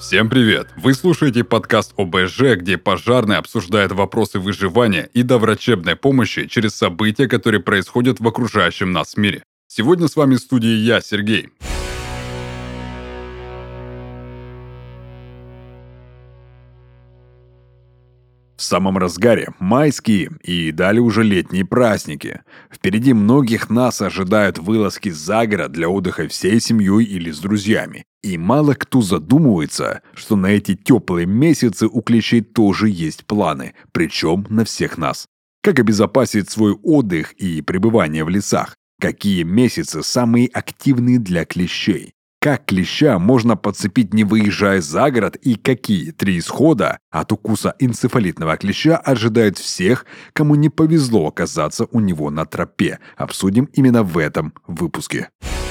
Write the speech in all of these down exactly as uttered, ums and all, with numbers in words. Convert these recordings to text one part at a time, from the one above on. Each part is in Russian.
Всем привет! Вы слушаете подкаст о бэ жэ, где пожарные обсуждают вопросы выживания и доврачебной помощи через события, которые происходят в окружающем нас мире. Сегодня с вами в студии я, Сергей. В самом разгаре майские и далее уже летние праздники. Впереди многих нас ожидают вылазки за город для отдыха всей семьей или с друзьями. И мало кто задумывается, что на эти теплые месяцы у клещей тоже есть планы, причем на всех нас. Как обезопасить свой отдых и пребывание в лесах? Какие месяцы самые активные для клещей? Как клеща можно подцепить, не выезжая за город, и какие три исхода от укуса энцефалитного клеща ожидают всех, кому не повезло оказаться у него на тропе, обсудим именно в этом выпуске.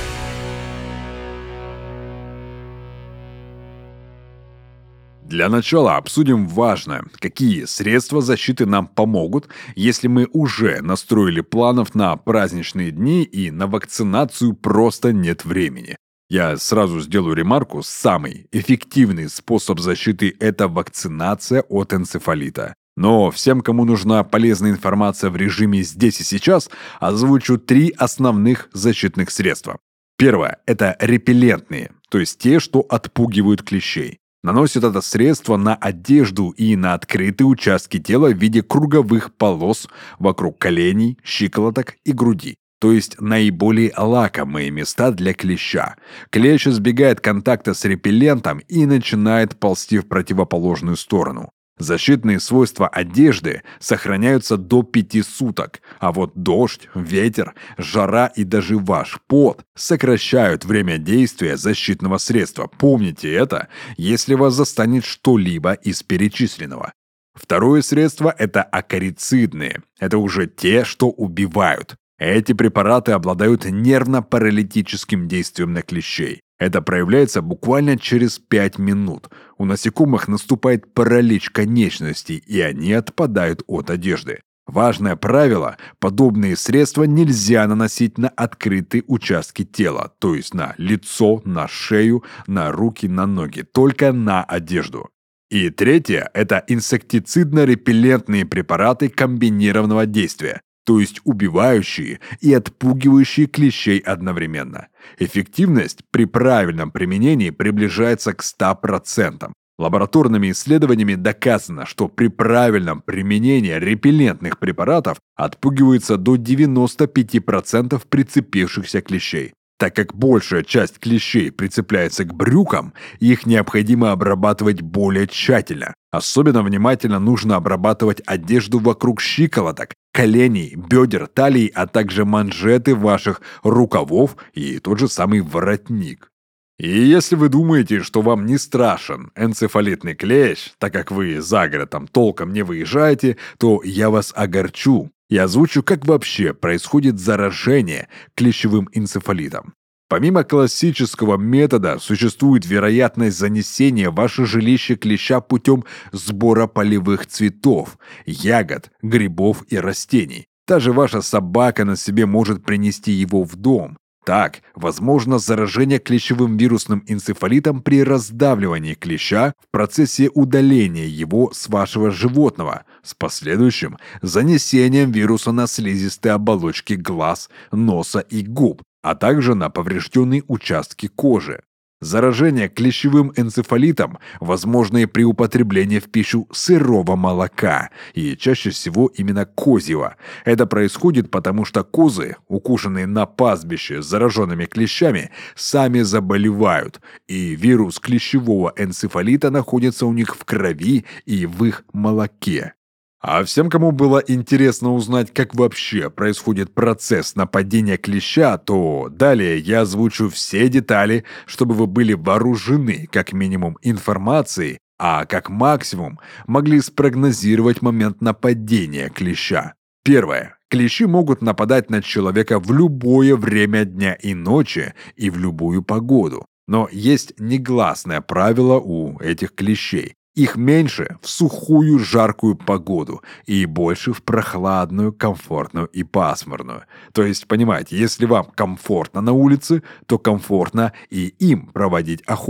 Для начала обсудим важное, какие средства защиты нам помогут, если мы уже настроили планов на праздничные дни и на вакцинацию просто нет времени. Я сразу сделаю ремарку, самый эффективный способ защиты – это вакцинация от энцефалита. Но всем, кому нужна полезная информация в режиме «здесь и сейчас», озвучу три основных защитных средства. Первое – это репеллентные, то есть те, что отпугивают клещей. Наносят это средство на одежду и на открытые участки тела в виде круговых полос вокруг коленей, щиколоток и груди. То есть наиболее лакомые места для клеща. Клещ избегает контакта с репеллентом и начинает ползти в противоположную сторону. Защитные свойства одежды сохраняются до пяти суток, а вот дождь, ветер, жара и даже ваш пот сокращают время действия защитного средства. Помните это, если вас застанет что-либо из перечисленного. Второе средство – это акарицидные. Это уже те, что убивают. Эти препараты обладают нервно-паралитическим действием на клещей. Это проявляется буквально через пять минут. У насекомых наступает паралич конечностей, и они отпадают от одежды. Важное правило – подобные средства нельзя наносить на открытые участки тела, то есть на лицо, на шею, на руки, на ноги, только на одежду. И третье – это инсектицидно-репеллентные препараты комбинированного действия. То есть убивающие и отпугивающие клещей одновременно. Эффективность при правильном применении приближается к ста процентам. Лабораторными исследованиями доказано, что при правильном применении репеллентных препаратов отпугивается до девяноста пяти процентов прицепившихся клещей. Так как большая часть клещей прицепляется к брюкам, их необходимо обрабатывать более тщательно. Особенно внимательно нужно обрабатывать одежду вокруг щиколоток, коленей, бедер, талии, а также манжеты ваших рукавов и тот же самый воротник. И если вы думаете, что вам не страшен энцефалитный клещ, так как вы за городом толком не выезжаете, то я вас огорчу. Я озвучу, как вообще происходит заражение клещевым энцефалитом. Помимо классического метода, существует вероятность занесения в ваше жилище клеща путем сбора полевых цветов, ягод, грибов и растений. Даже ваша собака на себе может принести его в дом. Так, возможно заражение клещевым вирусным энцефалитом при раздавливании клеща в процессе удаления его с вашего животного, с последующим занесением вируса на слизистые оболочки глаз, носа и губ, а также на поврежденные участки кожи. Заражение клещевым энцефалитом возможно и при употреблении в пищу сырого молока, и чаще всего именно козьего. Это происходит потому, что козы, укушенные на пастбище зараженными клещами, сами заболевают, и вирус клещевого энцефалита находится у них в крови и в их молоке. А всем, кому было интересно узнать, как вообще происходит процесс нападения клеща, то далее я озвучу все детали, чтобы вы были вооружены как минимум информацией, а как максимум могли спрогнозировать момент нападения клеща. Первое. Клещи могут нападать на человека в любое время дня и ночи и в любую погоду. Но есть негласное правило у этих клещей. Их меньше в сухую жаркую погоду и больше в прохладную, комфортную и пасмурную. То есть, понимаете, если вам комфортно на улице, то комфортно и им проводить охоту.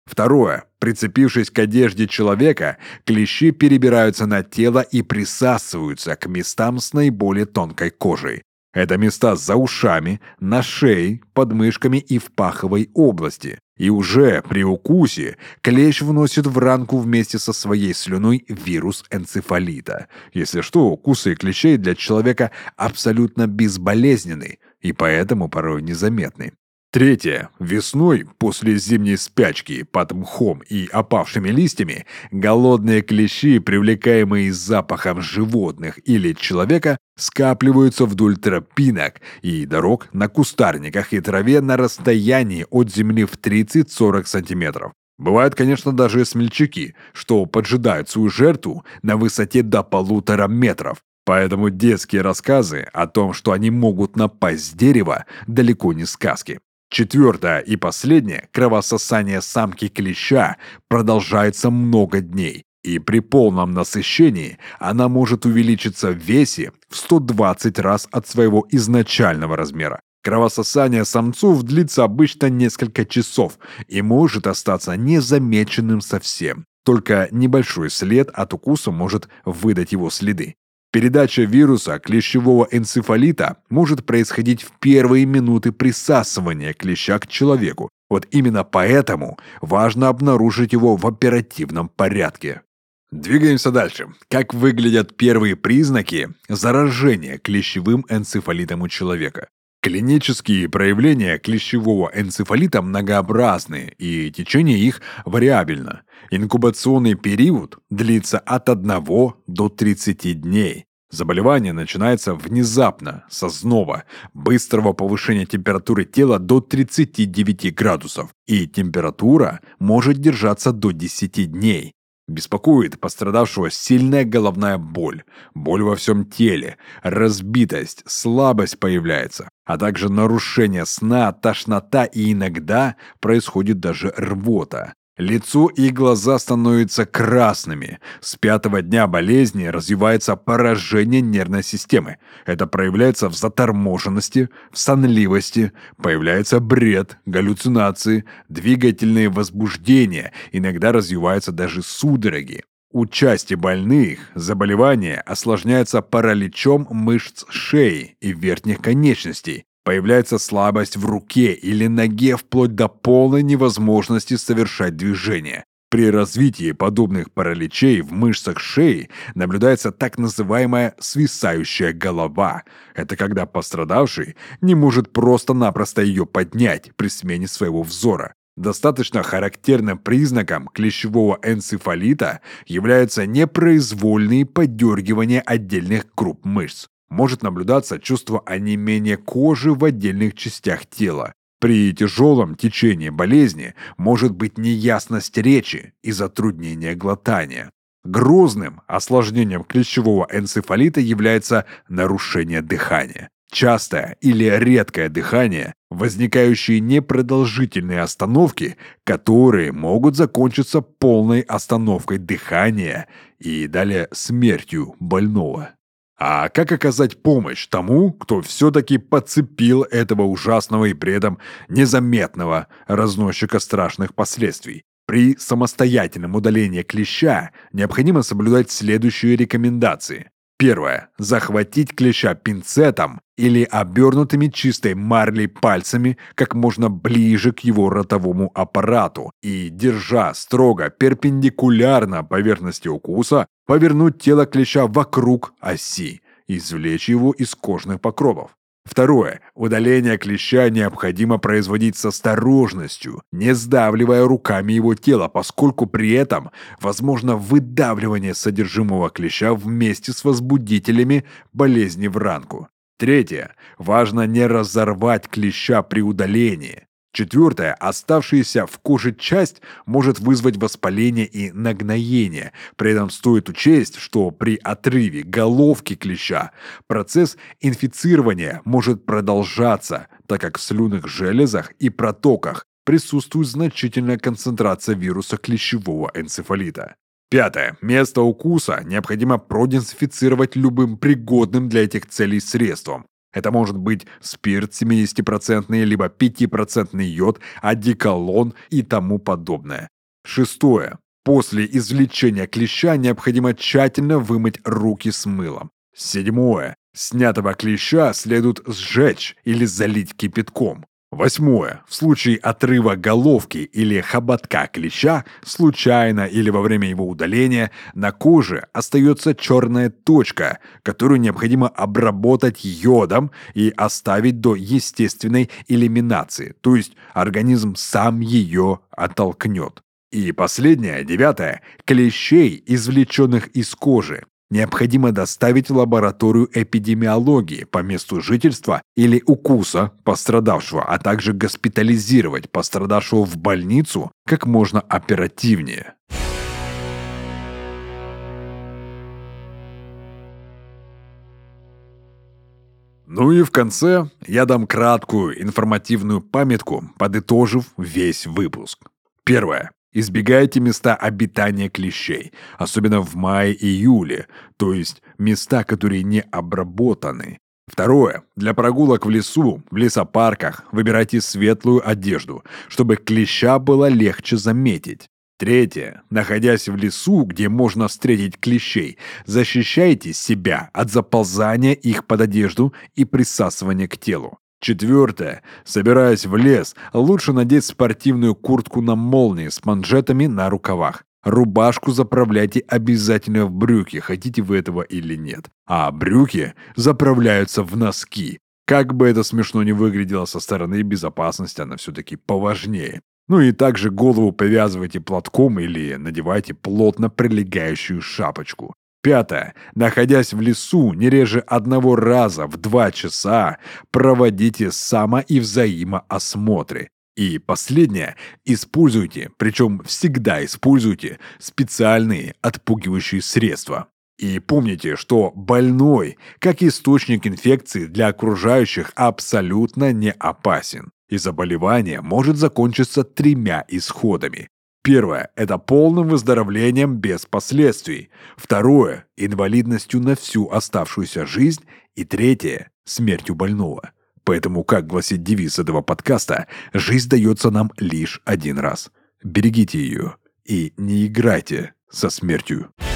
Второе. Прицепившись к одежде человека, клещи перебираются на тело и присасываются к местам с наиболее тонкой кожей. Это места за ушами, на шее, под мышками и в паховой области. И уже при укусе клещ вносит в ранку вместе со своей слюной вирус энцефалита. Если что, укусы клещей для человека абсолютно безболезненны и поэтому порой незаметны. Третье. Весной, после зимней спячки под мхом и опавшими листьями, голодные клещи, привлекаемые запахом животных или человека, скапливаются вдоль тропинок и дорог на кустарниках и траве на расстоянии от земли в тридцать-сорок сантиметров. Бывают, конечно, даже смельчаки, что поджидают свою жертву на высоте до полутора метров. Поэтому детские рассказы о том, что они могут напасть с дерева, далеко не сказки. Четвертое и последнее, кровососание самки клеща продолжается много дней, и при полном насыщении она может увеличиться в весе в сто двадцать раз от своего изначального размера. Кровососание самцов длится обычно несколько часов и может остаться незамеченным совсем. Только небольшой след от укуса может выдать его следы. Передача вируса клещевого энцефалита может происходить в первые минуты присасывания клеща к человеку. Вот именно поэтому важно обнаружить его в оперативном порядке. Двигаемся дальше. Как выглядят первые признаки заражения клещевым энцефалитом у человека? Клинические проявления клещевого энцефалита многообразны, и течение их вариабельно. Инкубационный период длится от одного до тридцати дней. Заболевание начинается внезапно, с озноба, быстрого повышения температуры тела до тридцати девяти градусов, и температура может держаться до десяти дней. Беспокоит пострадавшего сильная головная боль, боль во всем теле, разбитость, слабость появляется, а также нарушение сна, тошнота и иногда происходит даже рвота. Лицо и глаза становятся красными. С пятого дня болезни развивается поражение нервной системы. Это проявляется в заторможенности, в сонливости, появляется бред, галлюцинации, двигательные возбуждения, иногда развиваются даже судороги. У части больных заболевание осложняется параличом мышц шеи и верхних конечностей. Появляется слабость в руке или ноге вплоть до полной невозможности совершать движения. При развитии подобных параличей в мышцах шеи наблюдается так называемая свисающая голова. Это когда пострадавший не может просто-напросто ее поднять при смене своего взора. Достаточно характерным признаком клещевого энцефалита являются непроизвольные подергивания отдельных групп мышц. Может наблюдаться чувство онемения кожи в отдельных частях тела. При тяжелом течении болезни может быть неясность речи и затруднение глотания. Грозным осложнением клещевого энцефалита является нарушение дыхания. Частое или редкое дыхание, возникающие непродолжительные остановки, которые могут закончиться полной остановкой дыхания и далее смертью больного. А как оказать помощь тому, кто все-таки подцепил этого ужасного и при этом незаметного разносчика страшных последствий? При самостоятельном удалении клеща необходимо соблюдать следующие рекомендации. Первое. Захватить клеща пинцетом или обернутыми чистой марлей пальцами как можно ближе к его ротовому аппарату и, держа строго перпендикулярно поверхности укуса, повернуть тело клеща вокруг оси, извлечь его из кожных покровов. Второе. Удаление клеща необходимо производить с осторожностью, не сдавливая руками его тело, поскольку при этом возможно выдавливание содержимого клеща вместе с возбудителями болезни в ранку. Третье. Важно не разорвать клеща при удалении. Четвертое. Оставшаяся в коже часть может вызвать воспаление и нагноение. При этом стоит учесть, что при отрыве головки клеща процесс инфицирования может продолжаться, так как в слюнных железах и протоках присутствует значительная концентрация вируса клещевого энцефалита. Пятое. Место укуса необходимо продезинфицировать любым пригодным для этих целей средством. Это может быть спирт семидесятипроцентный, либо пятипроцентный йод, одеколон и тому подобное. Шестое. После извлечения клеща необходимо тщательно вымыть руки с мылом. Седьмое. Снятого клеща следует сжечь или залить кипятком. Восьмое. В случае отрыва головки или хоботка клеща, случайно или во время его удаления, на коже остается черная точка, которую необходимо обработать йодом и оставить до естественной элиминации, то есть организм сам ее оттолкнет. И последнее, девятое. Клещей, извлеченных из кожи, необходимо доставить в лабораторию эпидемиологии по месту жительства или укуса пострадавшего, а также госпитализировать пострадавшего в больницу как можно оперативнее. Ну и в конце я дам краткую информативную памятку, подытожив весь выпуск. Первое. Избегайте места обитания клещей, особенно в мае-июле, то есть места, которые не обработаны. Второе. Для прогулок в лесу, в лесопарках выбирайте светлую одежду, чтобы клеща было легче заметить. Третье. Находясь в лесу, где можно встретить клещей, защищайте себя от заползания их под одежду и присасывания к телу. Четвертое. Собираясь в лес, лучше надеть спортивную куртку на молнии с манжетами на рукавах. Рубашку заправляйте обязательно в брюки, хотите вы этого или нет. А брюки заправляются в носки. Как бы это смешно ни выглядело со стороны, безопасности она все-таки поважнее. Ну и также голову повязывайте платком или надевайте плотно прилегающую шапочку. Пятое. Находясь в лесу не реже одного раза в два часа, проводите само- и взаимоосмотры. И последнее. Используйте, причем всегда используйте, специальные отпугивающие средства. И помните, что больной, как источник инфекции для окружающих, абсолютно не опасен. И заболевание может закончиться тремя исходами. Первое – это полным выздоровлением без последствий. Второе – инвалидностью на всю оставшуюся жизнь. И третье – смертью больного. Поэтому, как гласит девиз этого подкаста, жизнь дается нам лишь один раз. Берегите ее и не играйте со смертью.